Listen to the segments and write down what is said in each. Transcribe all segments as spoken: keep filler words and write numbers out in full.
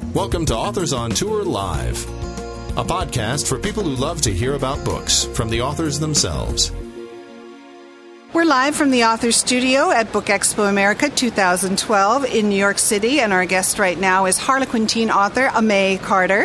Welcome to Authors on Tour Live, a podcast for people who love to hear about books from the authors themselves. We're live from the Authors Studio at Book Expo America twenty twelve in New York City, and our guest right now is Harlequin teen author Amay Carter.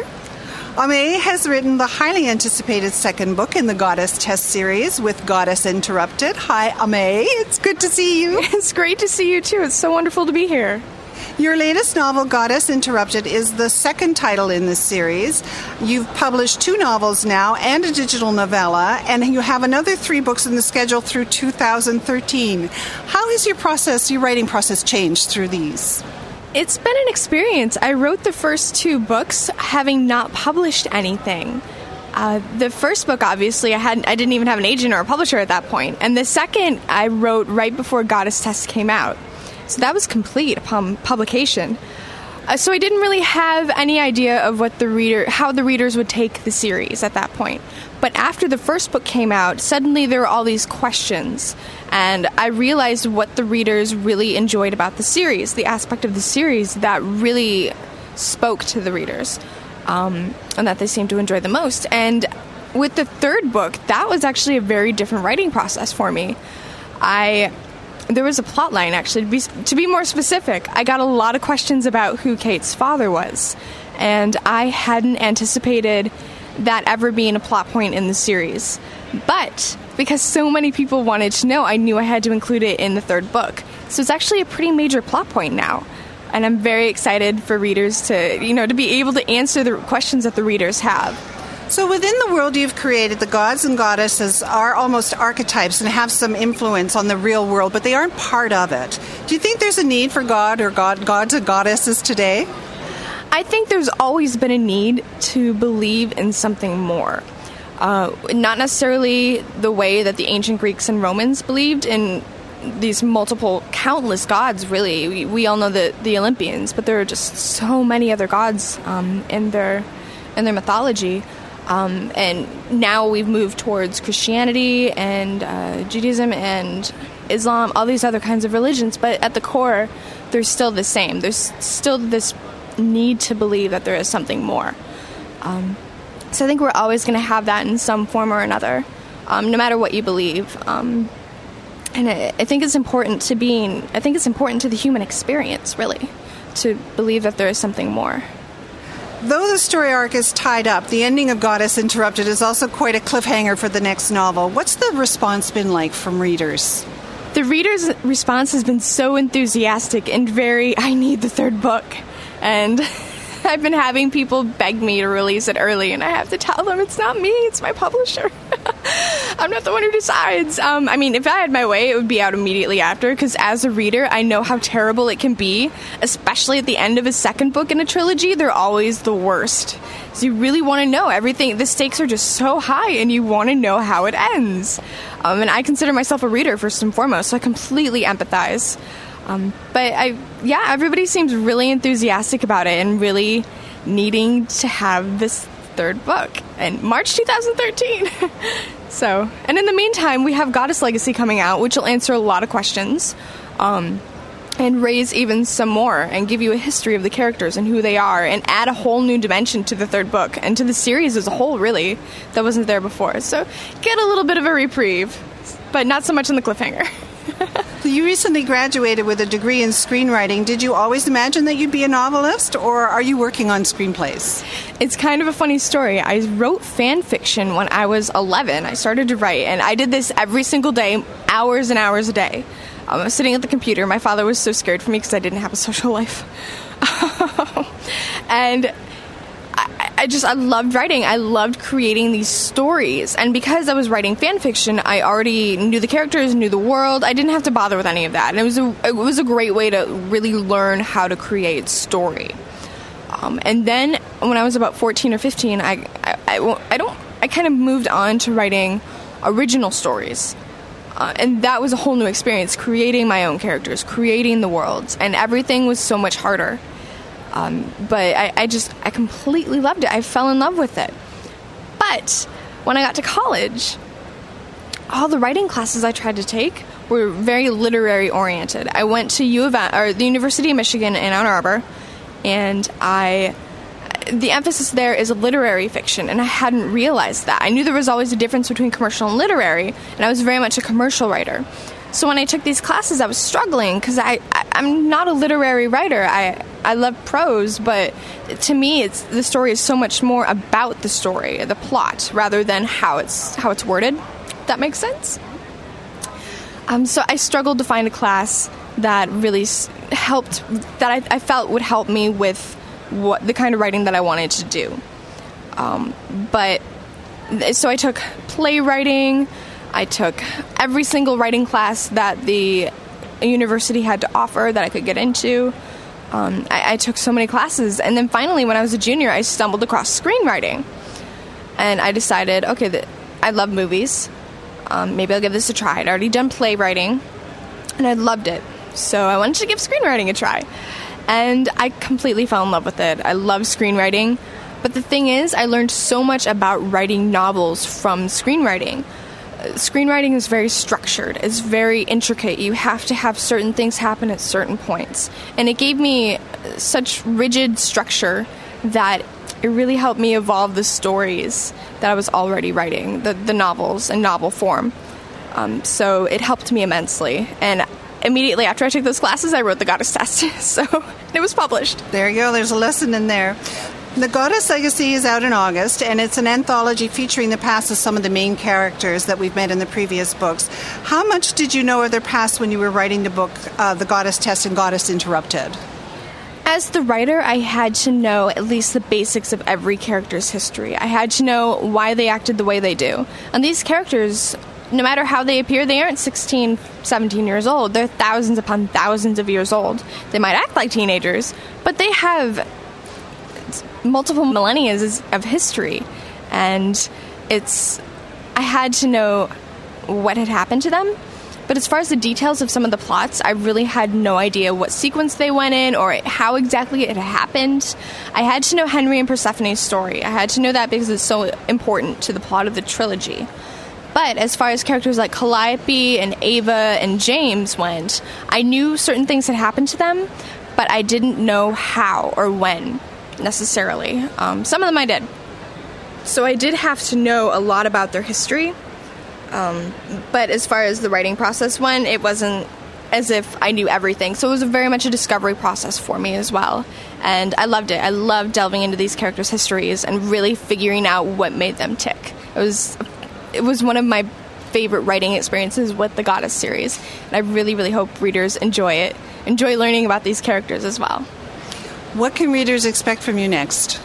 Amay has written the highly anticipated second book in the Goddess Test series with Goddess Interrupted. Hi, Amay. It's good to see you. It's great to see you, too. It's so wonderful to be here. Your latest novel, Goddess Interrupted, is the second title in this series. You've published two novels now and a digital novella, and you have another three books in the schedule through two thousand thirteen. How has your process, your writing process, changed through these? It's been an experience. I wrote the first two books having not published anything. Uh, the first book, obviously, I hadn't, I didn't even have an agent or a publisher at that point. And the second, I wrote right before Goddess Test came out. So that was complete upon publication. Uh, so I didn't really have any idea of what the reader, how the readers would take the series at that point. But after the first book came out, suddenly there were all these questions, and I realized what the readers really enjoyed about the series, the aspect of the series that really spoke to the readers, um, and that they seemed to enjoy the most. And with the third book, that was actually a very different writing process for me. I... There was a plot line, actually. To be, to be more specific, I got a lot of questions about who Kate's father was, and I hadn't anticipated that ever being a plot point in the series. But because so many people wanted to know, I knew I had to include it in the third book. So it's actually a pretty major plot point now, and I'm very excited for readers to, you know, to be able to answer the questions that the readers have. So within the world you've created, the gods and goddesses are almost archetypes and have some influence on the real world, but they aren't part of it. Do you think there's a need for god or god, gods and goddesses today? I think there's always been a need to believe in something more. Uh, not necessarily the way that the ancient Greeks and Romans believed in these multiple, countless gods, really. We, we all know the, the Olympians, but there are just so many other gods um, in their in their mythology. Um, and now we've moved towards Christianity and uh, Judaism and Islam, all these other kinds of religions, but at the core, they're still the same. There's still this need to believe that there is something more. Um, so I think we're always going to have that in some form or another, um, no matter what you believe. Um, and I, I think it's important to being, I think it's important to the human experience, really, to believe that there is something more. Though the story arc is tied up, the ending of Goddess Interrupted is also quite a cliffhanger for the next novel. What's the response been like from readers? The readers' response has been so enthusiastic and very, I need the third book. And I've been having people beg me to release it early, and I have to tell them it's not me, it's my publisher. I'm not the one who decides. Um, I mean, if I had my way, it would be out immediately after, because as a reader, I know how terrible it can be, especially at the end of a second book in a trilogy. They're always the worst. So you really want to know everything. The stakes are just so high, and you want to know how it ends. Um, and I consider myself a reader, first and foremost, so I completely empathize. Um, but, I, yeah, everybody seems really enthusiastic about it and really needing to have this third book in March twenty thirteen. So, and in the meantime, we have Goddess Legacy coming out, which will answer a lot of questions um, and raise even some more and give you a history of the characters and who they are and add a whole new dimension to the third book and to the series as a whole, really, that wasn't there before. So get a little bit of a reprieve, but not so much in the cliffhanger. You recently graduated with a degree in screenwriting. Did you always imagine that you'd be a novelist, or are you working on screenplays? It's kind of a funny story. I wrote fan fiction when I was eleven. I started to write, and I did this every single day, hours and hours a day. Um, I was sitting at the computer. My father was so scared for me because I didn't have a social life. and I, I just, I loved writing. I loved creating these stories. And because I was writing fan fiction, I already knew the characters, knew the world. I didn't have to bother with any of that. And it was a, it was a great way to really learn how to create story. Um, and then when I was about fourteen or fifteen, I, I, I, I don't, I kind of moved on to writing original stories. Uh, and that was a whole new experience, creating my own characters, creating the worlds. And everything was so much harder. Um, but I, I just, I completely loved it. I fell in love with it. But when I got to college, all the writing classes I tried to take were very literary oriented. I went to U of M, or the University of Michigan in Ann Arbor, and I the emphasis there is literary fiction, and I hadn't realized that. I knew there was always a difference between commercial and literary, and I was very much a commercial writer. So when I took these classes, I was struggling because I, I, I'm not a literary writer. I I love prose, but to me, it's the story is so much more about the story, the plot, rather than how it's how it's worded. If that makes sense. Um, so I struggled to find a class that really s- helped, that I, I felt would help me with what the kind of writing that I wanted to do. Um, but so I took playwriting. I took every single writing class that the university had to offer that I could get into. Um, I, I took so many classes. And then finally, when I was a junior, I stumbled across screenwriting. And I decided, okay, that I love movies. Um, maybe I'll give this a try. I'd already done playwriting, and I loved it. So I wanted to give screenwriting a try. And I completely fell in love with it. I love screenwriting. But the thing is, I learned so much about writing novels from screenwriting. Screenwriting is very structured. It's very intricate. You have to have certain things happen at certain points. And it gave me such rigid structure that it really helped me evolve the stories that I was already writing, the, the novels in novel form. Um, so it helped me immensely. And immediately after I took those classes, I wrote the Goddess Test. So it was published. There you go. There's a lesson in there. The Goddess Legacy is out in August, and it's an anthology featuring the past of some of the main characters that we've met in the previous books. How much did you know of their past when you were writing the book, uh, The Goddess Test and Goddess Interrupted? As the writer, I had to know at least the basics of every character's history. I had to know why they acted the way they do. And these characters, no matter how they appear, they aren't sixteen, seventeen years old. They're thousands upon thousands of years old. They might act like teenagers, but they have multiple millennia of history, and it's I had to know what had happened to them. But as far as the details of some of the plots, I really had no idea what sequence they went in or how exactly it happened. I had to know Henry and Persephone's story. I had to know that because it's so important to the plot of the trilogy. But as far as characters like Calliope and Ava and James went, I knew certain things had happened to them, but I didn't know how or when necessarily. Um, some of them I did. So I did have to know a lot about their history. Um, but as far as the writing process went, it wasn't as if I knew everything. So it was very much a discovery process for me as well. And I loved it. I loved delving into these characters' histories and really figuring out what made them tick. It was, it was one of my favorite writing experiences with the Goddess series. And I really, really hope readers enjoy it, enjoy learning about these characters as well. What can readers expect from you next?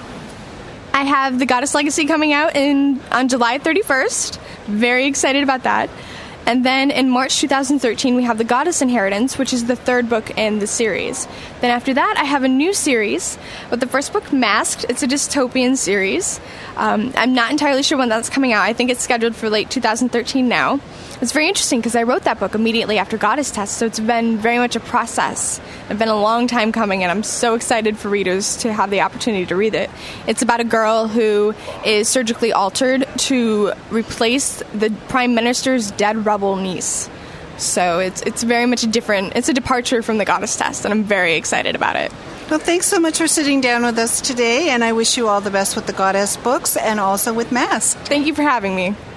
I have The Goddess Legacy coming out in on July thirty-first. Very excited about that. And then in March two thousand thirteen, we have The Goddess Inheritance, which is the third book in the series. Then after that, I have a new series with the first book, Masked. It's a dystopian series. Um, I'm not entirely sure when that's coming out. I think it's scheduled for late two thousand thirteen now. It's very interesting because I wrote that book immediately after Goddess Test, so it's been very much a process. It's been a long time coming, and I'm so excited for readers to have the opportunity to read it. It's about a girl who is surgically altered to replace the Prime Minister's dead rebel niece. So it's it's very much a different, it's a departure from the Goddess Test, and I'm very excited about it. Well, thanks so much for sitting down with us today, and I wish you all the best with the Goddess books and also with Masked. Thank you for having me.